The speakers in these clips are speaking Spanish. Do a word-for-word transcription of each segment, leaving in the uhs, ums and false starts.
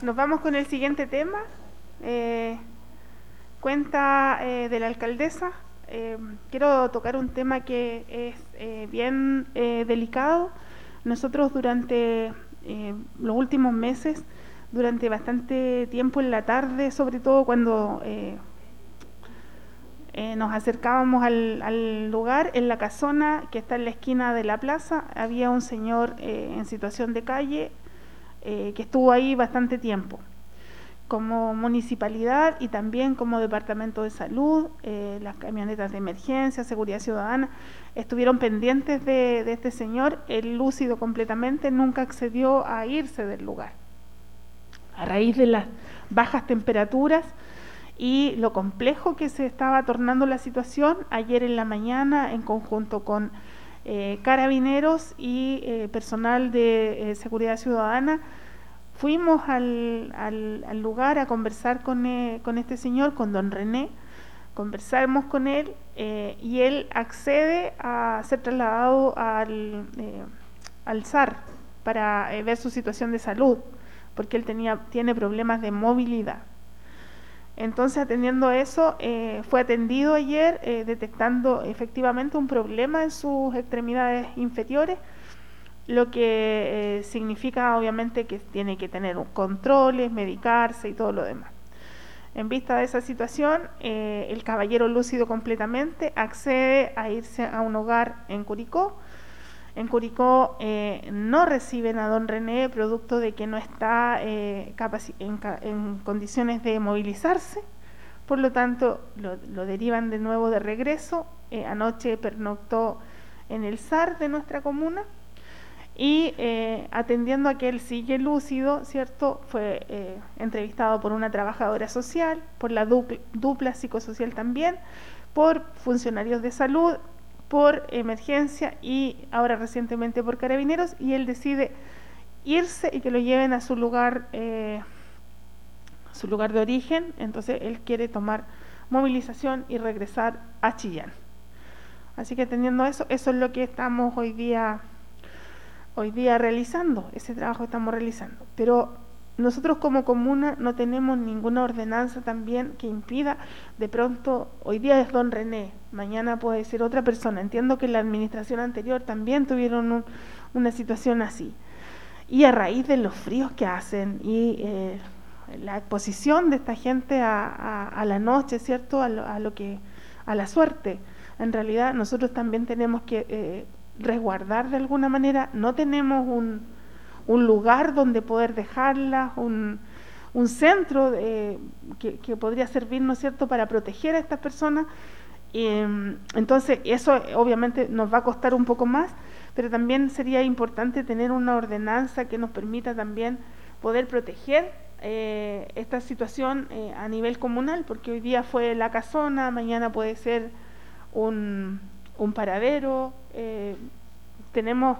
Nos vamos con el siguiente tema. Eh, cuenta eh, de la alcaldesa. Eh, quiero tocar un tema que es eh, bien eh, delicado. Nosotros durante eh, los últimos meses, durante bastante tiempo en la tarde, sobre todo cuando eh, eh, nos acercábamos al, al lugar, en la casona que está en la esquina de la plaza, había un señor eh, en situación de calle eh, que estuvo ahí bastante tiempo. Como municipalidad y también como departamento de salud, eh, las camionetas de emergencia, seguridad ciudadana, estuvieron pendientes de, de este señor. Él, lúcido completamente, nunca accedió a irse del lugar. A raíz de las bajas temperaturas y lo complejo que se estaba tornando la situación, ayer en la mañana, en conjunto con eh, carabineros y eh, personal de eh, seguridad ciudadana, fuimos al, al, al lugar a conversar con, eh, con este señor, con don René. Conversamos con él eh, y él accede a ser trasladado al, eh, al S A R para eh, ver su situación de salud, porque él tenía, tiene problemas de movilidad. Entonces, atendiendo eso, eh, fue atendido ayer eh, detectando efectivamente un problema en sus extremidades inferiores, lo que eh, significa obviamente que tiene que tener controles, medicarse y todo lo demás. En vista de esa situación, eh, el caballero, lúcido completamente, accede a irse a un hogar en Curicó. En Curicó eh, no reciben a don René, producto de que no está eh, en, en condiciones de movilizarse, por lo tanto lo, lo derivan de nuevo de regreso. Eh, anoche pernoctó en el S A R de nuestra comuna y eh, atendiendo a que él sigue lúcido, ¿cierto? Fue eh, entrevistado por una trabajadora social, por la dupla, dupla psicosocial también, por funcionarios de salud, por emergencia y ahora recientemente por carabineros, y él decide irse y que lo lleven a su lugar, eh, su lugar de origen. Entonces él quiere tomar movilización y regresar a Chillán. Así que teniendo eso, eso es lo que estamos hoy día hoy día realizando, ese trabajo estamos realizando. Pero nosotros como comuna no tenemos ninguna ordenanza también que impida, de pronto, hoy día es don René, mañana puede ser otra persona. Entiendo que la administración anterior también tuvieron un, una situación así. Y a raíz de los fríos que hacen y eh, la exposición de esta gente a, a, a la noche, ¿cierto? A lo, a lo que, a la suerte. En realidad nosotros también tenemos que eh, resguardar de alguna manera. No tenemos un, un lugar donde poder dejarlas, un, un centro de, que, que podría servir, ¿no es cierto?, para proteger a estas personas. Eh, entonces eso obviamente nos va a costar un poco más, pero también sería importante tener una ordenanza que nos permita también poder proteger eh, esta situación eh, a nivel comunal, porque hoy día fue la casona, mañana puede ser un, un paradero. Eh, tenemos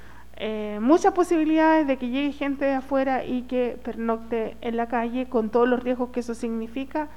eh, muchas posibilidades de que llegue gente de afuera y que pernocte en la calle, con todos los riesgos que eso significa.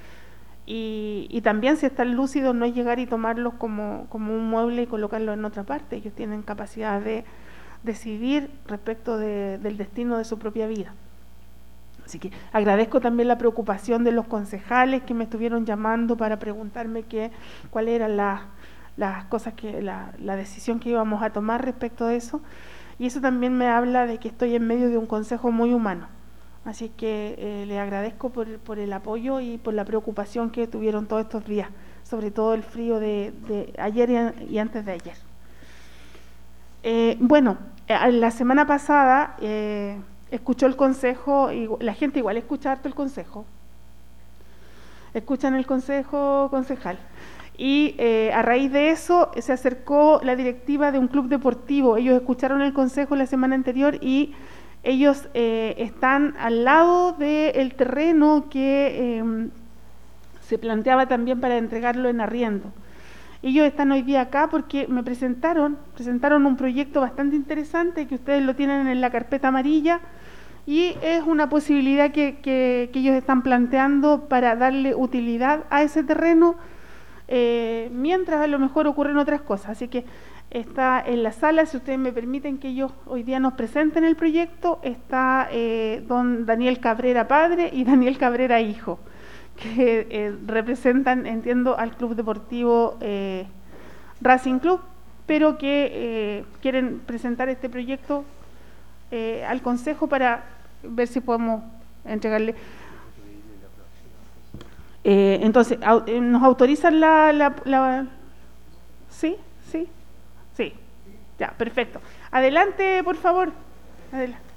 Y, y también, si están lúcidos, no es llegar y tomarlos como, como un mueble y colocarlos en otra parte. Ellos tienen capacidad de decidir respecto de, del destino de su propia vida. Así que agradezco también la preocupación de los concejales que me estuvieron llamando para preguntarme qué, cuál era la, las cosas que la, la decisión que íbamos a tomar respecto de eso. Y eso también me habla de que estoy en medio de un consejo muy humano. Así que eh, le agradezco por, por el apoyo y por la preocupación que tuvieron todos estos días, sobre todo el frío de, de ayer y, y antes de ayer. Eh, bueno, eh, la semana pasada eh, escuchó el consejo, y la gente igual escucha harto el consejo, escuchan el consejo concejal. Y eh, a raíz de eso se acercó la directiva de un club deportivo. Ellos escucharon el consejo la semana anterior y ellos eh, están al lado del terreno que eh, se planteaba también para entregarlo en arriendo. Ellos están hoy día acá porque me presentaron, presentaron un proyecto bastante interesante que ustedes lo tienen en la carpeta amarilla, y es una posibilidad que, que, que ellos están planteando para darle utilidad a ese terreno, eh, mientras a lo mejor ocurren otras cosas. Así que está en la sala, si ustedes me permiten que ellos hoy día nos presenten el proyecto, está eh, don Daniel Cabrera padre y Daniel Cabrera hijo, que eh, representan, entiendo, al Club Deportivo eh, Racing Club, pero que eh, quieren presentar este proyecto eh, al Consejo para ver si podemos entregarle. Eh, entonces, au, eh, ¿nos autorizan la, la, la... ¿Sí? ¿Sí? Sí. Ya, perfecto. Adelante, por favor. Adelante.